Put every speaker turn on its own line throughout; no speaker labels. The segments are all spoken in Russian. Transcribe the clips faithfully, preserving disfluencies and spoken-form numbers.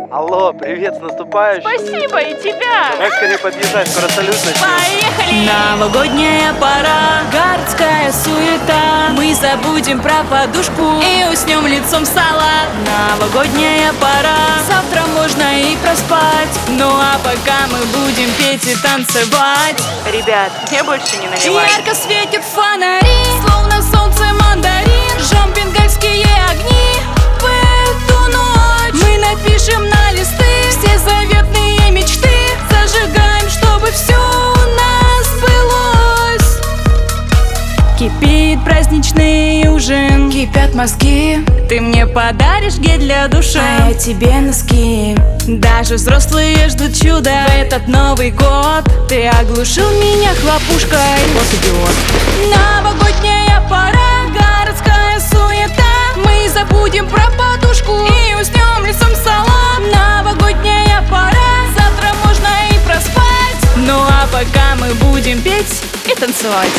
Алло, привет, с наступающим.
Спасибо, и тебя.
Как скорее подъезжать, скоро салют начнем.
Поехали.
Новогодняя пора, городская суета. Мы забудем про подушку и уснем лицом в салат. Новогодняя пора, завтра можно и проспать. Ну а пока мы будем петь и танцевать.
Ребят, мне больше не наливай.
Ярко светят фонари, словно солнце мандарин. Жжем бенгальские огни в эту ночь. Мы напишем на листы все заветные мечты. Зажигаем, чтобы все у нас сбылось. Кипит праздничный ужин, кипят мозги. Ты мне подаришь гель для душа, а я тебе носки. Даже взрослые ждут чуда в этот Новый год. Ты оглушил меня хлопушкой. Вот идиот. Новогодняя пора, городская суета. Мы забудем про подушку и уснем лицом в салат. Новогодняя пора, завтра можно и проспать. Ну а пока мы будем петь и танцевать.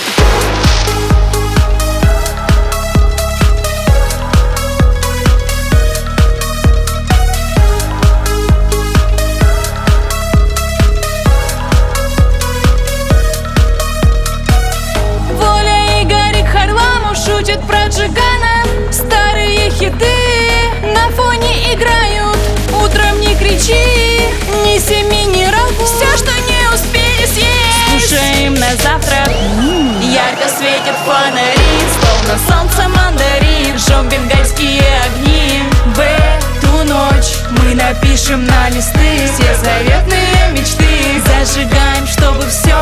Шутят про Джигана, старые хиты на фоне играют. Утром не кричи, ни семи, ни рагу, все, что не успели съесть, слушаем на завтрак. Ярко светят фонари, словно солнце мандарин. Жжем бенгальские огни в эту ночь. Мы напишем на листы все заветные мечты. Зажигаем, чтобы все